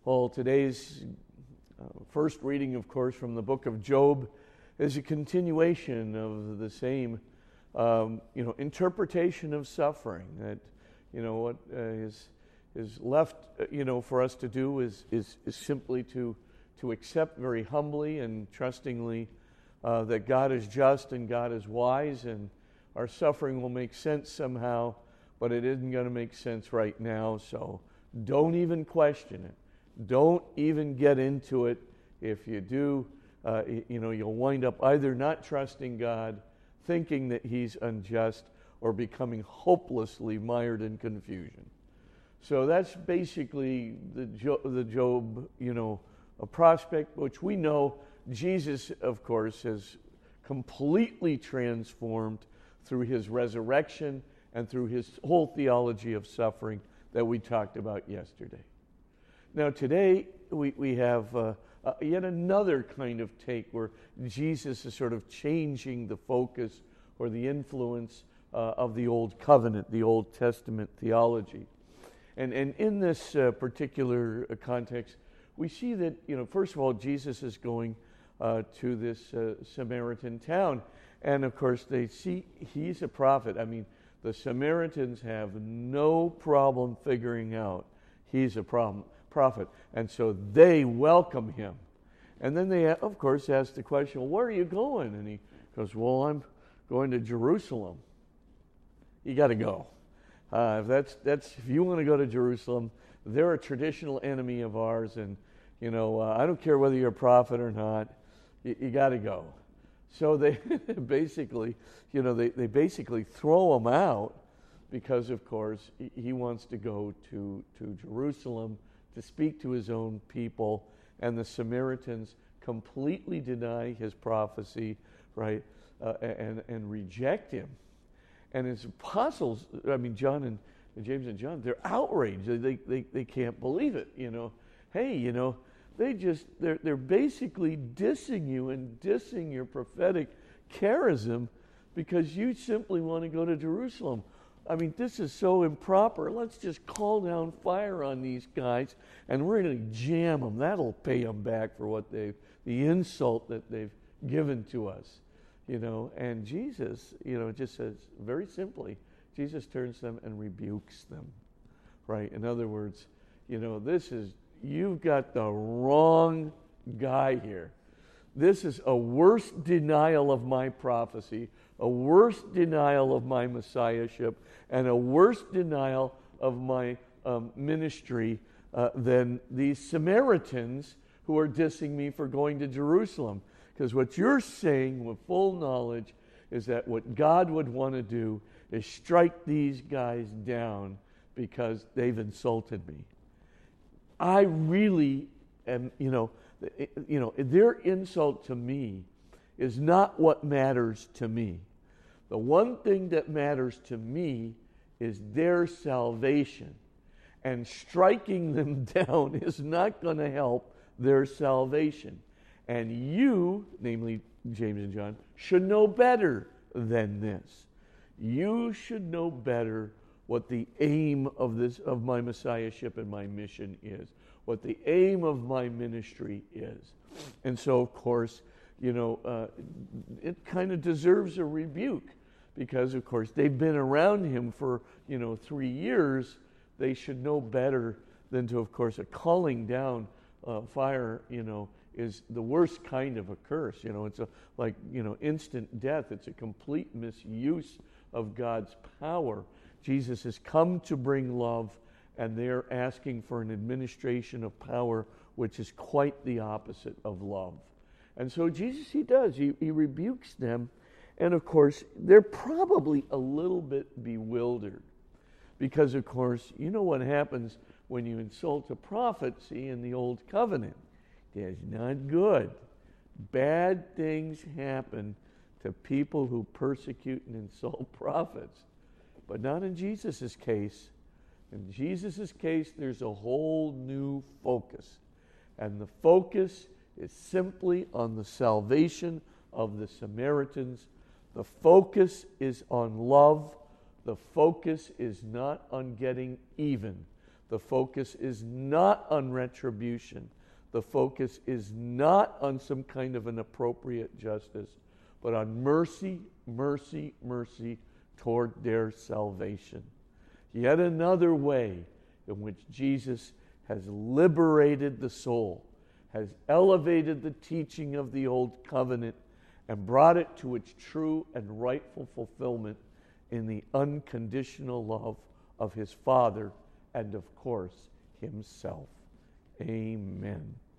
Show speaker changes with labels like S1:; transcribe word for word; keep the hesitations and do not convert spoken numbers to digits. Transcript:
S1: Well, today's uh, first reading, of course, from the book of Job is a continuation of the same, um, you know, interpretation of suffering. That, you know, what uh, is is left, uh, you know, for us to do is is, is simply to to accept very humbly and trustingly uh, that God is just and God is wise, and our suffering will make sense somehow, but it isn't going to make sense right now. So don't even question it. Don't even get into it. If you do, uh, you know, you'll wind up either not trusting God, thinking that He's unjust, or becoming hopelessly mired in confusion. So that's basically the jo- the Job, you know, a prospect, which we know Jesus, of course, has completely transformed through His resurrection and through His whole theology of suffering that we talked about yesterday. Now today we, we have uh, uh, yet another kind of take where Jesus is sort of changing the focus or the influence uh, of the Old Covenant, the Old Testament theology. And, and in this uh, particular uh, context, we see that, you know, first of all, Jesus is going uh, to this uh, Samaritan town. And of course, they see he's a prophet. I mean, the Samaritans have no problem figuring out he's a problem. prophet, and so they welcome him. And then they, of course, ask the question, well, where are you going? And he goes, well, I'm going to Jerusalem. You got to go. Uh, if that's that's if you want to go to Jerusalem, they're a traditional enemy of ours, and you know uh, I don't care whether you're a prophet or not. You, you got to go. So they basically, you know, they, they basically throw him out because, of course, he, he wants to go to to Jerusalem to speak to his own people, and the Samaritans completely deny his prophecy, right, uh, and and reject him. And his apostles, I mean, John and, and James and John, they're outraged. They, they they can't believe it. You know, hey, you know, they just they're they're basically dissing you and dissing your prophetic charism because you simply want to go to Jerusalem. I mean, this is so improper. Let's just call down fire on these guys, and we're going to jam them. That'll pay them back for what they've, the insult that they've given to us, you know. And Jesus, you know, just says very simply, Jesus turns to them and rebukes them, right? In other words, you know, this is, you've got the wrong guy here. This is a worse denial of my prophecy, a worse denial of my messiahship, and a worse denial of my um, ministry uh, than these Samaritans who are dissing me for going to Jerusalem. Because what you're saying with full knowledge is that what God would want to do is strike these guys down because they've insulted me. I really am, you know, you know, their insult to me is not what matters to me. The one thing that matters to me is their salvation. And striking them down is not going to help their salvation. And you, namely James and John, should know better than this. You should know better what the aim of this of my messiahship and my mission is, what the aim of my ministry is. And so, of course, you know, uh, it kind of deserves a rebuke because, of course, they've been around him for, you know, three years. They should know better than to, of course, a calling down uh, fire, you know, is the worst kind of a curse. You know, it's a, like, you know, instant death. It's a complete misuse of God's power. Jesus has come to bring love, and they're asking for an administration of power, which is quite the opposite of love. And so Jesus, he does. He, he rebukes them. And, of course, they're probably a little bit bewildered because, of course, you know what happens when you insult a prophet, see, in the Old Covenant. That's not good. Bad things happen to people who persecute and insult prophets. But not in Jesus' case. In Jesus' case, there's a whole new focus. And the focus is simply on the salvation of the Samaritans. The focus is on love. The focus is not on getting even. The focus is not on retribution. The focus is not on some kind of an appropriate justice, but on mercy, mercy, mercy toward their salvation. Yet another way in which Jesus has liberated the soul, has elevated the teaching of the Old Covenant, and brought it to its true and rightful fulfillment in the unconditional love of his Father and, of course, himself. Amen.